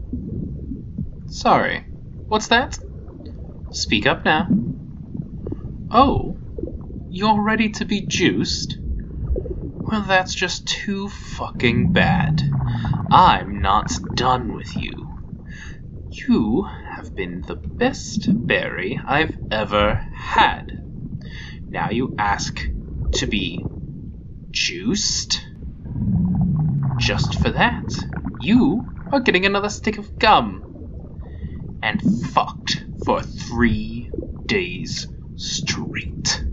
Sorry, what's that? Speak up now. Oh, you're ready to be juiced? Well, that's just too fucking bad. I'm not done with you. You have been the best berry I've ever had. Now you ask to be juiced? Just for that, you are getting another stick of gum. And fucked for 3 days straight.